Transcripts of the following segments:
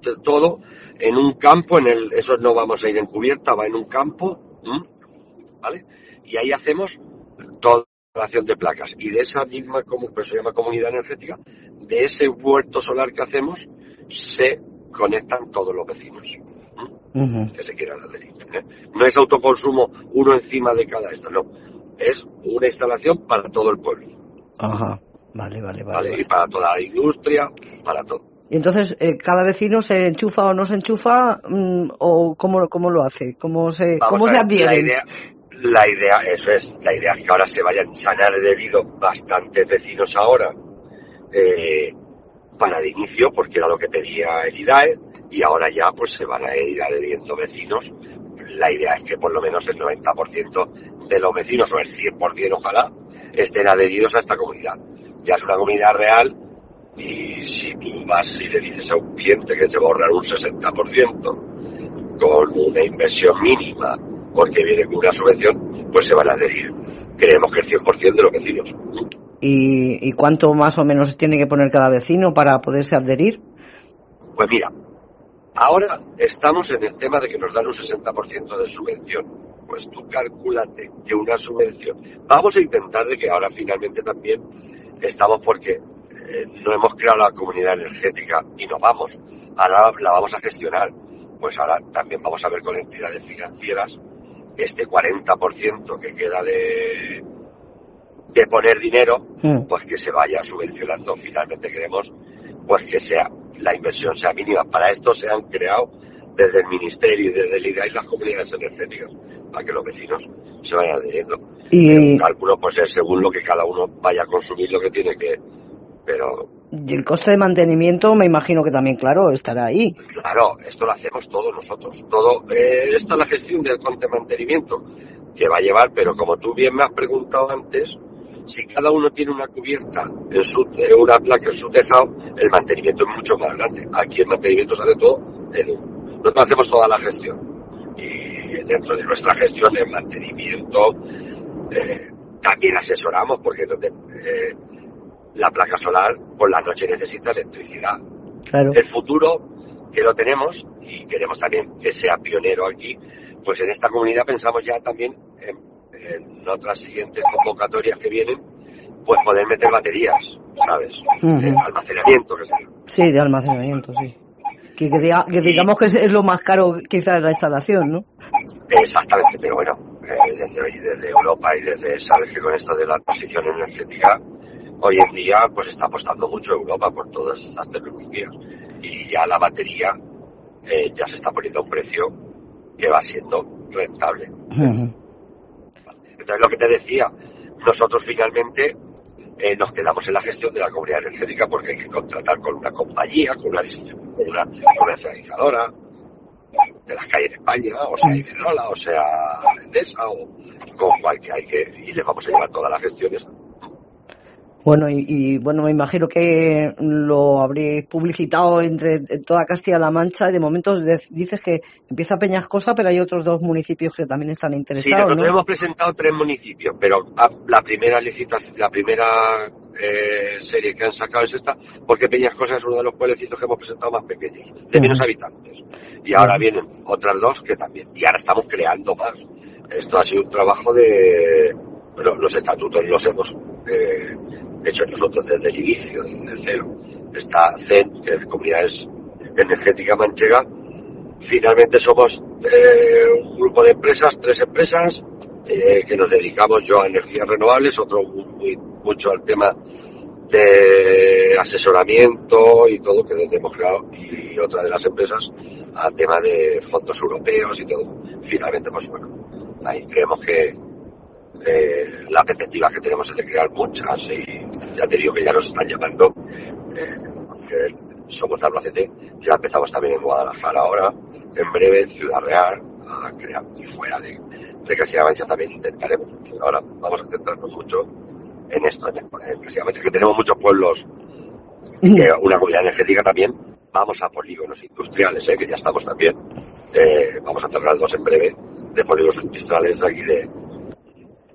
todo en un campo, eso no vamos a ir en cubierta, va en un campo, ¿vale? Y ahí hacemos toda la instalación de placas. Y de esa misma, pues se llama comunidad energética, de ese huerto solar que hacemos, se conectan todos los vecinos que se quieran adherir. No es autoconsumo uno encima de cada no. Es una instalación para todo el pueblo. Ajá, vale. Y para toda la industria, para todo. Y entonces, ¿cada vecino se enchufa o no se enchufa? ¿O cómo lo hace? ¿Cómo se adhieren? La idea es que ahora se vayan a adherido bastantes vecinos ahora para el inicio, porque era lo que pedía el IDAE, y ahora ya pues se van a ir adheriendo vecinos. La idea es que por lo menos el 90% de los vecinos, o el 100% ojalá, estén adheridos a esta comunidad. Ya es una comunidad real, y si tú vas y le dices a un cliente que te va a ahorrar un 60% con una inversión mínima porque viene con una subvención, pues se van a adherir. Creemos que el 100% de los vecinos. ¿Y cuánto más o menos tiene que poner cada vecino para poderse adherir? Pues mira, ahora estamos en el tema de que nos dan un 60% de subvención. Pues tú calcúlate que una subvención... Vamos a intentar de que ahora finalmente también estamos porque no hemos creado la comunidad energética y no vamos. Ahora la vamos a gestionar. Pues ahora también vamos a ver con entidades financieras este 40% que queda de poner dinero, pues que se vaya subvencionando. Finalmente queremos pues que la inversión sea mínima. Para esto se han creado desde el Ministerio y desde el IDAE las comunidades energéticas, para que los vecinos se vayan adheriendo. Y el cálculo pues es según lo que cada uno vaya a consumir lo que tiene que... Y el coste de mantenimiento me imagino que también, claro, estará ahí. Claro, esto lo hacemos todos nosotros. Esta es la gestión del coste de mantenimiento que va a llevar, pero como tú bien me has preguntado antes, si cada uno tiene una cubierta, una placa en su tejado, el mantenimiento es mucho más grande. Aquí el mantenimiento se hace todo nosotros hacemos toda la gestión. Y dentro de nuestra gestión de mantenimiento también asesoramos, porque la placa solar por la noche necesita electricidad. Claro. El futuro, que lo tenemos, y queremos también que sea pionero aquí, pues en esta comunidad pensamos ya también en otras siguientes convocatorias que vienen, pues poder meter baterías, ¿sabes? Almacenamiento, que sea. Sí, de almacenamiento, sí. Que digamos que es lo más caro quizás la instalación, ¿no? Exactamente, pero bueno, desde Europa y sabes que con esto de la transición energética, hoy en día pues está apostando mucho Europa por todas estas tecnologías, y ya la batería ya se está poniendo a un precio que va siendo rentable. Entonces, lo que te decía, nosotros finalmente nos quedamos en la gestión de la comunidad energética porque hay que contratar con una compañía, con una comercializadora de las que hay en España, o sea Iberdrola, o sea Endesa, o con cual que y les vamos a llevar todas las gestiones. Bueno, y bueno, me imagino que lo habréis publicitado entre toda Castilla-La Mancha, y de momento dices que empieza Peñascosa, pero hay otros 2 municipios que también están interesados. Sí, nosotros ¿no? hemos presentado 3 municipios, pero la primera serie que han sacado es esta, porque Peñascosa es uno de los pueblecitos que hemos presentado más pequeños, de menos habitantes. Y ahora vienen otras 2 que también, y ahora estamos creando más. Esto ha sido un trabajo los estatutos los hemos hecho nosotros desde el inicio, desde cero. Esta CEN, que es Comunidades Energéticas Manchega, finalmente somos un grupo de empresas, 3 empresas, que nos dedicamos yo a energías renovables, otro mucho al tema de asesoramiento y todo, que hemos creado, y otra de las empresas al tema de fondos europeos y todo. Finalmente, pues bueno, ahí creemos que la perspectiva que tenemos es de crear muchas, y ya te digo que ya nos están llamando, porque somos de Albacete, ya empezamos también en Guadalajara ahora, en breve en Ciudad Real, a crear, y fuera de Castilla-La Mancha también intentaremos. Ahora vamos a centrarnos mucho en esto, en Castilla-La Mancha, que tenemos muchos pueblos, que una comunidad energética también. Vamos a polígonos industriales, que ya estamos también, vamos a cerrar 2 en breve, de polígonos industriales de aquí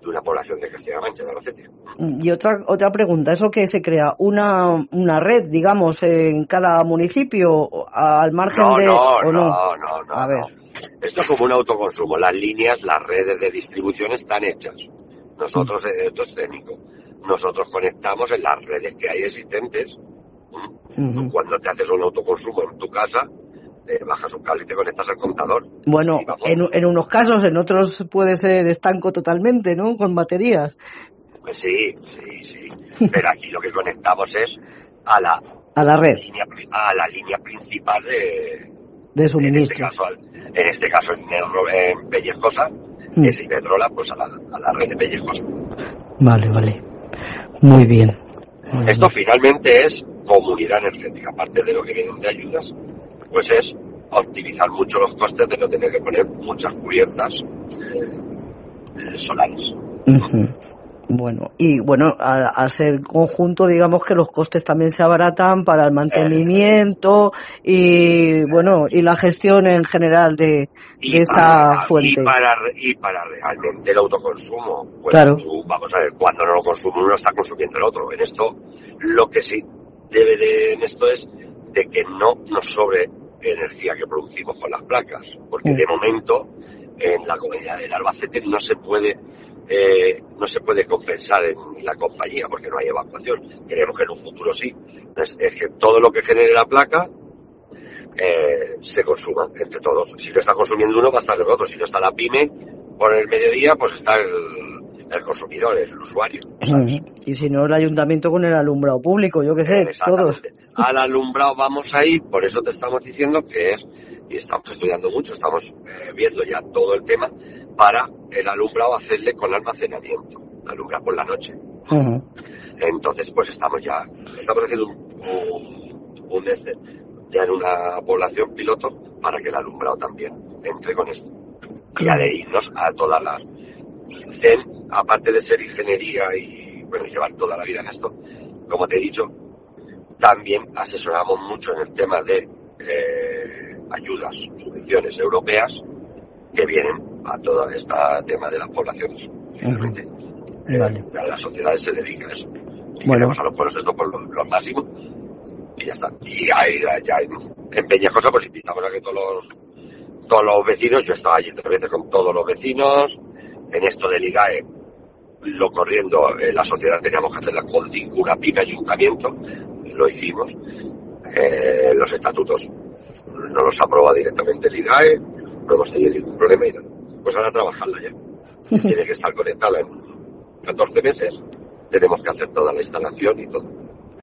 de una población de Castilla-La Mancha, de Albacete. Y otra pregunta, ¿eso que se crea una red, digamos, en cada municipio al margen de o no? A ver. Esto es como un autoconsumo. Las líneas, las redes de distribución están hechas. Nosotros, esto es técnico. Nosotros conectamos en las redes que hay existentes. Tú cuando te haces un autoconsumo en tu casa, te bajas un cable y te conectas al contador. Bueno, en unos casos, en otros puede ser estanco totalmente, ¿no? Con baterías. Pues sí. Pero aquí lo que conectamos es a la red. A la línea principal de suministro. En este caso en Peñascosa, que es Iberdrola, pues a la red de Peñascosa. Vale. Muy bien. Esto finalmente es comunidad energética, aparte de lo que vienen de ayudas, pues es optimizar mucho los costes de no tener que poner muchas cubiertas solares. Bueno, al ser conjunto, digamos que los costes también se abaratan para el mantenimiento y la gestión en general de esta fuente. Y para realmente el autoconsumo, pues claro. Vamos a ver, cuando no lo consume uno está consumiendo el otro. En esto, lo que sí debe en esto es de que no nos sobre energía que producimos con las placas, porque de momento en la comunidad del Albacete no se puede compensar en la compañía porque no hay evacuación. Queremos que en un futuro sí. Entonces, es que todo lo que genere la placa se consuma entre todos. Si lo está consumiendo uno, va a estar el otro. Si no está la pyme, por el mediodía, pues está el consumidor, el usuario. ¿Sabes? Y si no, el ayuntamiento con el alumbrado público, yo qué sé, todos. Al alumbrado vamos a ir, por eso te estamos diciendo que y estamos estudiando mucho, estamos viendo ya todo el tema, para el alumbrado hacerle con almacenamiento, alumbrar por la noche. Entonces, pues estamos haciendo un ya en una población piloto para que el alumbrado también entre con esto. Y adherirnos a todas las CEN, aparte de ser ingeniería y llevar toda la vida en esto, como te he dicho, también asesoramos mucho en el tema de ayudas, subvenciones europeas que vienen a todo este tema de las poblaciones. Finalmente, las sociedades se dedican a eso. Y queremos a los pueblos esto por lo máximo y ya está. Y ya en Peñascosa pues invitamos a que todos los vecinos, yo estaba allí 3 veces con todos los vecinos, en esto del IGAE, lo corriendo, la sociedad teníamos que hacerla con una pyme ayuntamiento, lo hicimos, los estatutos no los aprueba directamente el IGAE, no hemos tenido ningún problema y nada. Pues ahora trabajarla ya. Tiene que estar conectada en 14 meses, tenemos que hacer toda la instalación y todo.